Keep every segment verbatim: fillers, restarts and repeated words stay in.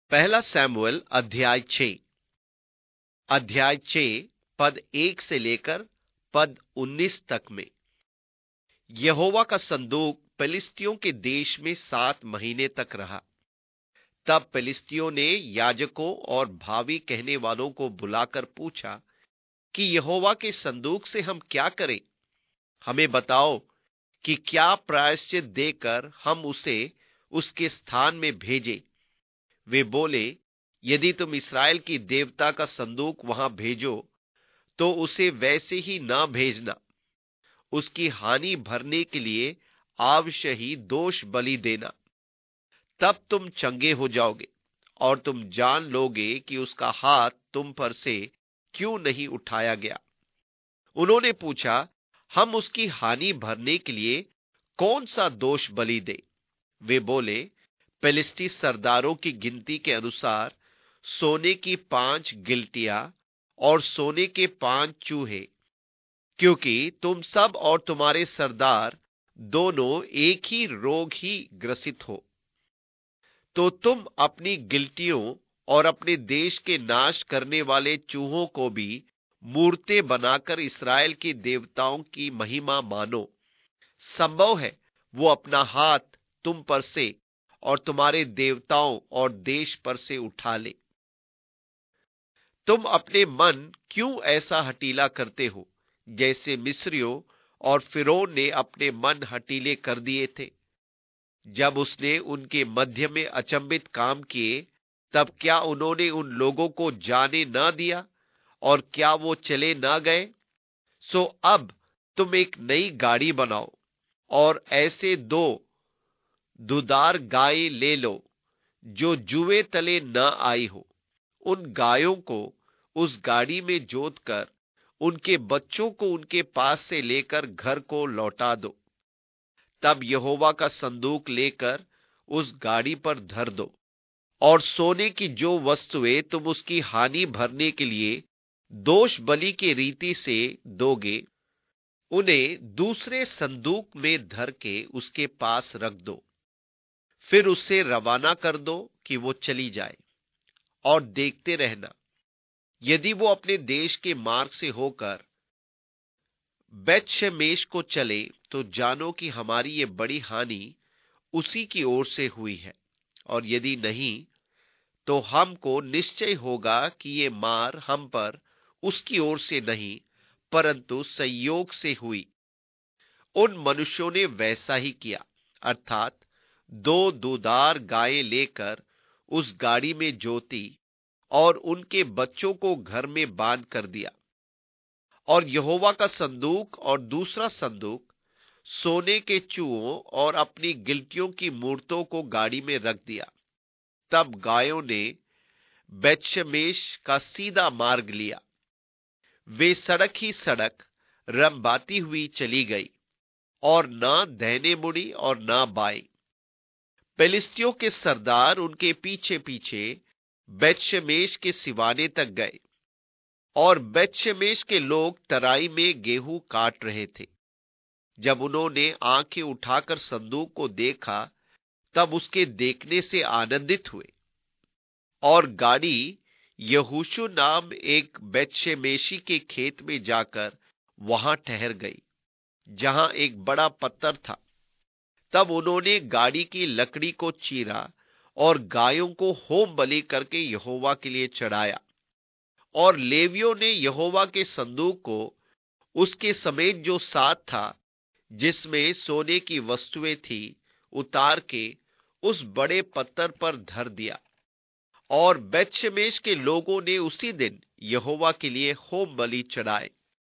पहला सैमुअल अध्याय छः अध्याय छः पद एक से लेकर पद उन्नीस तक में। यहोवा का संदूक फिलिस्तियों के देश में सात महीने तक रहा। तब फिलिस्तियों ने याजकों और भावी कहने वालों को बुलाकर पूछा कि यहोवा के संदूक से हम क्या करें? हमें बताओ कि क्या प्रायश्चित देकर हम उसे उसके स्थान में भेजें। वे बोले, यदि तुम इस्राएल की देवता का संदूक वहां भेजो तो उसे वैसे ही ना भेजना। उसकी हानि भरने के लिए अवश्य ही दोष बलि देना। तब तुम चंगे हो जाओगे और तुम जान लोगे कि उसका हाथ तुम पर से क्यों नहीं उठाया गया। उन्होंने पूछा, हम उसकी हानि भरने के लिए कौन सा दोष बलि दे? वे बोले, फिलिस्ती सरदारों की गिनती के अनुसार सोने की पांच गिलटियां और सोने के पांच चूहे, क्योंकि तुम सब और तुम्हारे सरदार दोनों एक ही रोग ही ग्रसित हो। तो तुम अपनी गिलटियों और अपने देश के नाश करने वाले चूहों को भी मूर्तें बनाकर इस्राएल के देवताओं की महिमा मानो। संभव है वो अपना हाथ तुम पर से और तुम्हारे देवताओं और देश पर से उठा ले। तुम अपने मन क्यों ऐसा हठीला करते हो, जैसे मिस्रियों और फिरौन ने अपने मन हठीले कर दिए थे? जब उसने उनके मध्य में अचंभित काम किए, तब क्या उन्होंने उन लोगों को जाने ना दिया और क्या वो चले ना गए? सो अब तुम एक नई गाड़ी बनाओ और ऐसे दो दुधार गाय ले लो जो जुए तले न आई हो। उन गायों को उस गाड़ी में जोतकर उनके बच्चों को उनके पास से लेकर घर को लौटा दो। तब यहोवा का संदूक लेकर उस गाड़ी पर धर दो और सोने की जो वस्तुएं तुम उसकी हानि भरने के लिए दोष बलि की रीति से दोगे, उन्हें दूसरे संदूक में धर के उसके पास रख दो। फिर उससे रवाना कर दो कि वो चली जाए, और देखते रहना, यदि वो अपने देश के मार्ग से होकर बेतशेमेश को चले तो जानो कि हमारी ये बड़ी हानि उसी की ओर से हुई है, और यदि नहीं तो हमको निश्चय होगा कि ये मार हम पर उसकी ओर से नहीं परंतु संयोग से हुई। उन मनुष्यों ने वैसा ही किया, अर्थात दो दूधार गायें लेकर उस गाड़ी में जोती और उनके बच्चों को घर में बांध कर दिया। और यहोवा का संदूक और दूसरा संदूक सोने के चूहों और अपनी गिलटियों की मूर्तों को गाड़ी में रख दिया। तब गायों ने बेतशेमेश का सीधा मार्ग लिया। वे सड़क ही सड़क रंबाती हुई चली गई और ना दाहिने मुड़ी और ना बाएं। फिलिस्तियों के सरदार उनके पीछे पीछे बेतशेमेश के सिवाने तक गए, और बेतशेमेश के लोग तराई में गेहूं काट रहे थे। जब उन्होंने आंखें उठाकर संदूक को देखा, तब उसके देखने से आनंदित हुए। और गाड़ी यहोशू नाम एक बेतशेमेशी के खेत में जाकर वहां ठहर गई, जहां एक बड़ा पत्थर था। तब उन्होंने गाड़ी की लकड़ी को चीरा और गायों को होम बलि करके यहोवा के लिए चढ़ाया। और लेवियों ने यहोवा के संदूक को उसके समेत जो साथ था, जिसमें सोने की वस्तुएं थी, उतार के उस बड़े पत्थर पर धर दिया। और बेतशेमेश के लोगों ने उसी दिन यहोवा के लिए होम बलि चढ़ाए।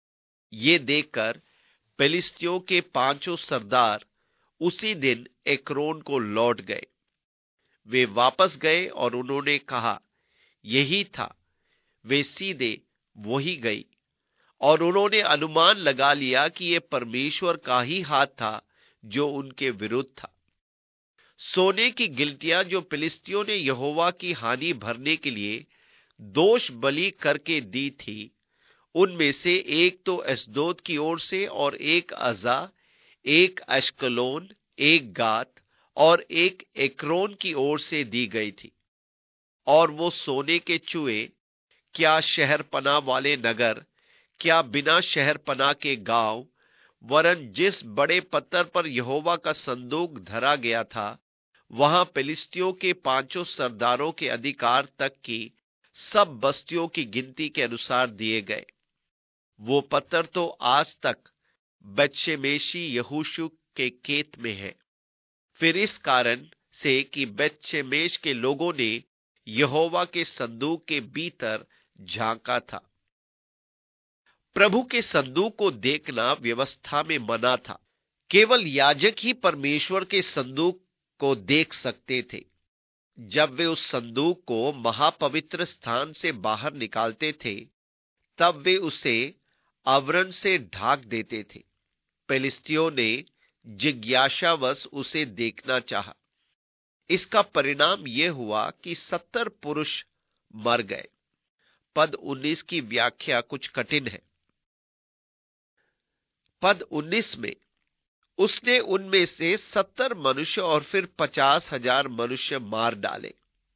ये देखकर फिलिस्तियों के पांचों सरदार उसी दिन एक्रोन को लौट गए। वे वापस गए और उन्होंने कहा, यही था। वे सीधे वही गई, और उन्होंने अनुमान लगा लिया कि यह परमेश्वर का ही हाथ था जो उनके विरुद्ध था। सोने की गिलटियां जो फिलिस्तियों ने यहोवा की हानि भरने के लिए दोष बलि करके दी थी, उनमें से एक तो एसदोद की ओर से और एक अजा, एक अश्कलोन, एक गात और एक एक्रोन की ओर से दी गई थी। और वो सोने के चूहे, क्या शहरपनाह वाले नगर, क्या बिना शहरपनाह के गांव, वरन जिस बड़े पत्थर पर यहोवा का संदूक धरा गया था, वहां फिलिस्तियों के पांचों सरदारों के अधिकार तक की सब बस्तियों की गिनती के अनुसार दिए गए। वो पत्थर तो आज तक बेतशेमेशी यहोशू के खेत में है, फिर इस कारण से कि बेतशेमेश के लोगों ने यहोवा के संदूक के भीतर झांका था। प्रभु के संदूक को देखना व्यवस्था में मना था। केवल याजक ही परमेश्वर के संदूक को देख सकते थे। जब वे उस संदूक को महापवित्र स्थान से बाहर निकालते थे, तब वे उसे आवरण से ढाक देते थे। फिलिस्तियों ने जिज्ञासावश उसे देखना चाहा। इसका परिणाम यह हुआ कि सत्तर पुरुष मर गए। पद उन्नीस की व्याख्या कुछ कठिन है। पद उन्नीस में उसने उनमें से सत्तर मनुष्य और फिर पचास हजार मनुष्य मार डाले।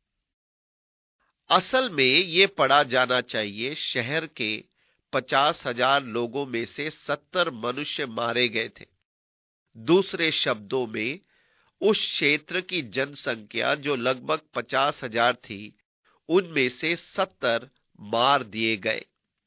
असल में यह पढ़ा जाना चाहिए, शहर के पचास हजार लोगों में से सत्तर मनुष्य मारे गए थे। दूसरे शब्दों में, उस क्षेत्र की जनसंख्या जो लगभग पचास हजार थी, उनमें से सत्तर मार दिए गए।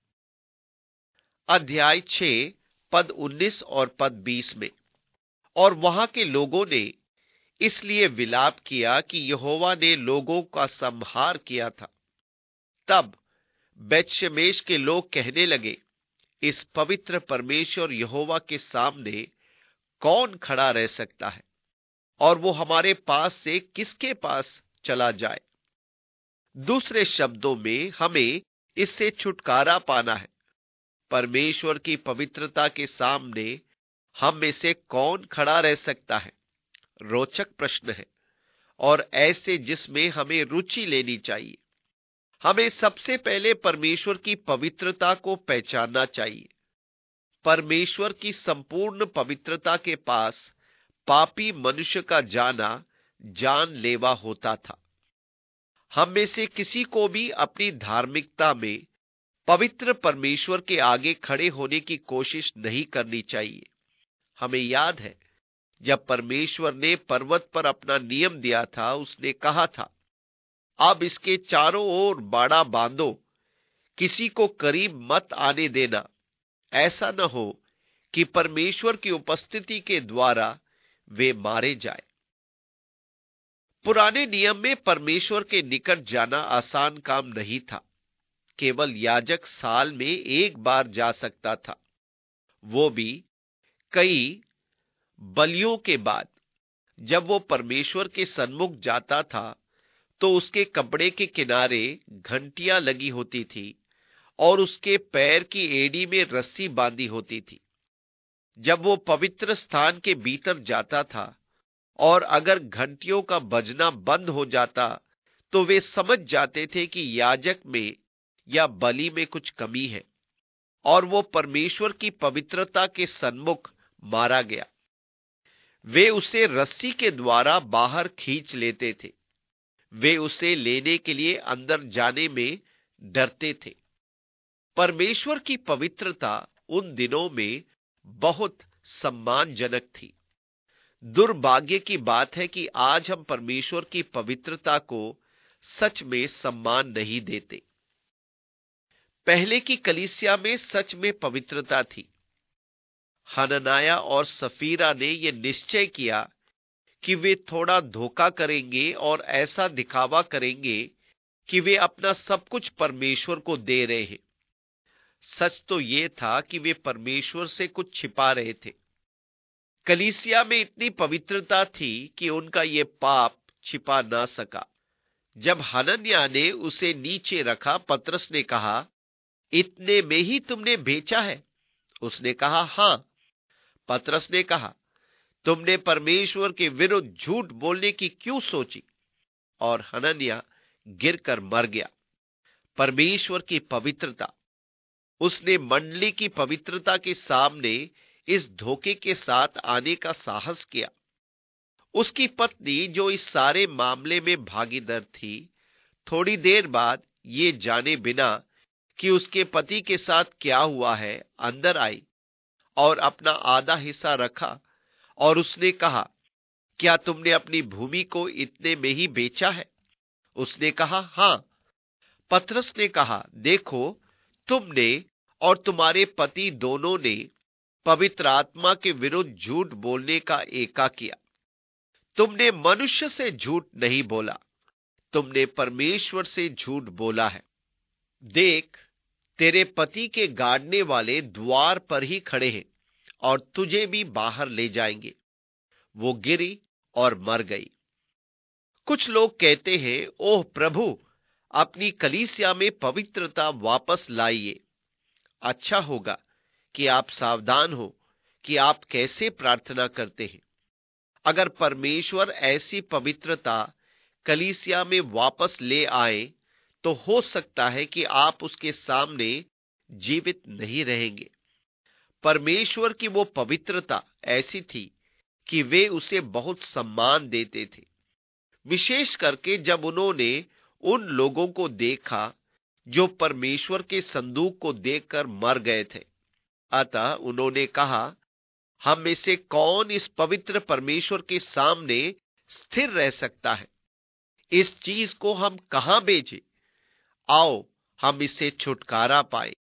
अध्याय छह पद उन्नीस और पद बीस में, और वहां के लोगों ने इसलिए विलाप किया कि यहोवा ने लोगों का संहार किया था। तब बेतशेमेश के लोग कहने लगे, इस पवित्र परमेश्वर यहोवा के सामने कौन खड़ा रह सकता है, और वो हमारे पास से किसके पास चला जाए। दूसरे शब्दों में, हमें इससे छुटकारा पाना है। परमेश्वर की पवित्रता के सामने हम में से कौन खड़ा रह सकता है? रोचक प्रश्न है, और ऐसे जिसमें हमें रुचि लेनी चाहिए। हमें सबसे पहले परमेश्वर की पवित्रता को पहचानना चाहिए। परमेश्वर की संपूर्ण पवित्रता के पास पापी मनुष्य का जाना जानलेवा होता था। हम में से किसी को भी अपनी धार्मिकता में पवित्र परमेश्वर के आगे खड़े होने की कोशिश नहीं करनी चाहिए। हमें याद है, जब परमेश्वर ने पर्वत पर अपना नियम दिया था, उसने कहा था, अब इसके चारों ओर बाड़ा बांधो, किसी को करीब मत आने देना, ऐसा न हो कि परमेश्वर की उपस्थिति के द्वारा वे मारे जाए। पुराने नियम में परमेश्वर के निकट जाना आसान काम नहीं था। केवल याजक साल में एक बार जा सकता था, वो भी कई बलियों के बाद। जब वो परमेश्वर के सन्मुख जाता था, तो उसके कपड़े के किनारे घंटियां लगी होती थी और उसके पैर की एड़ी में रस्सी बांधी होती थी। जब वो पवित्र स्थान के भीतर जाता था और अगर घंटियों का बजना बंद हो जाता, तो वे समझ जाते थे कि याजक में या बलि में कुछ कमी है और वो परमेश्वर की पवित्रता के सन्मुख मारा गया। वे उसे रस्सी के द्वारा बाहर खींच लेते थे। वे उसे लेने के लिए अंदर जाने में डरते थे। परमेश्वर की पवित्रता उन दिनों में बहुत सम्मानजनक थी। दुर्भाग्य की बात है कि आज हम परमेश्वर की पवित्रता को सच में सम्मान नहीं देते। पहले की कलीसिया में सच में पवित्रता थी। हननाया और सफीरा ने यह निश्चय किया कि वे थोड़ा धोखा करेंगे और ऐसा दिखावा करेंगे कि वे अपना सब कुछ परमेश्वर को दे रहे हैं। सच तो यह था कि वे परमेश्वर से कुछ छिपा रहे थे। कलीसिया में इतनी पवित्रता थी कि उनका यह पाप छिपा ना सका। जब हनन्याह ने उसे नीचे रखा, पतरस ने कहा, इतने में ही तुमने बेचा है? उसने कहा, हां। पतरस ने कहा, तुमने परमेश्वर के विरुद्ध झूठ बोलने की क्यों सोची? और हनन्याह गिरकर मर गया। परमेश्वर की पवित्रता, उसने मंडली की पवित्रता के सामने इस धोखे के साथ आने का साहस किया। उसकी पत्नी, जो इस सारे मामले में भागीदार थी, थोड़ी देर बाद ये जाने बिना कि उसके पति के साथ क्या हुआ है अंदर आई और अपना आधा हिस्सा रखा, और उसने कहा, क्या तुमने अपनी भूमि को इतने में ही बेचा है? उसने कहा, हां। पतरस ने कहा, देखो, तुमने और तुम्हारे पति दोनों ने पवित्र आत्मा के विरुद्ध झूठ बोलने का एका किया। तुमने मनुष्य से झूठ नहीं बोला, तुमने परमेश्वर से झूठ बोला है। देख, तेरे पति के गाड़ने वाले द्वार पर ही खड़े हैं और तुझे भी बाहर ले जाएंगे। वो गिरी और मर गई। कुछ लोग कहते हैं, ओह प्रभु, अपनी कलीसिया में पवित्रता वापस लाइए। अच्छा होगा कि आप सावधान हो कि आप कैसे प्रार्थना करते हैं। अगर परमेश्वर ऐसी पवित्रता कलीसिया में वापस ले आए, तो हो सकता है कि आप उसके सामने जीवित नहीं रहेंगे। परमेश्वर की वो पवित्रता ऐसी थी कि वे उसे बहुत सम्मान देते थे, विशेष करके जब उन्होंने उन लोगों को देखा जो परमेश्वर के संदूक को देखकर मर गए थे। अतः उन्होंने कहा, हम में से कौन इस पवित्र परमेश्वर के सामने स्थिर रह सकता है? इस चीज को हम कहां बेचें? आओ हम इससे छुटकारा पाए।